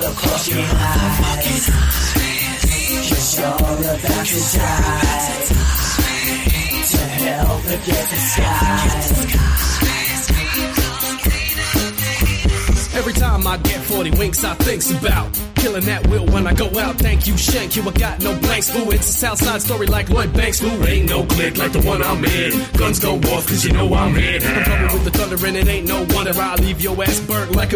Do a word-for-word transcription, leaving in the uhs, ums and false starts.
close your eyes. Cause you're about to die. To hell, forget the sky. Every time I get forty winks, I thinks about killing that will when I go out. Thank you, Shank you, I got no blanks. Ooh, it's a Southside story like Lloyd Banks. Ooh, ain't no click like the one I'm in. Guns go off cause you know I'm in. I'm coming with the thunder and it ain't no wonder I leave your ass burnt like a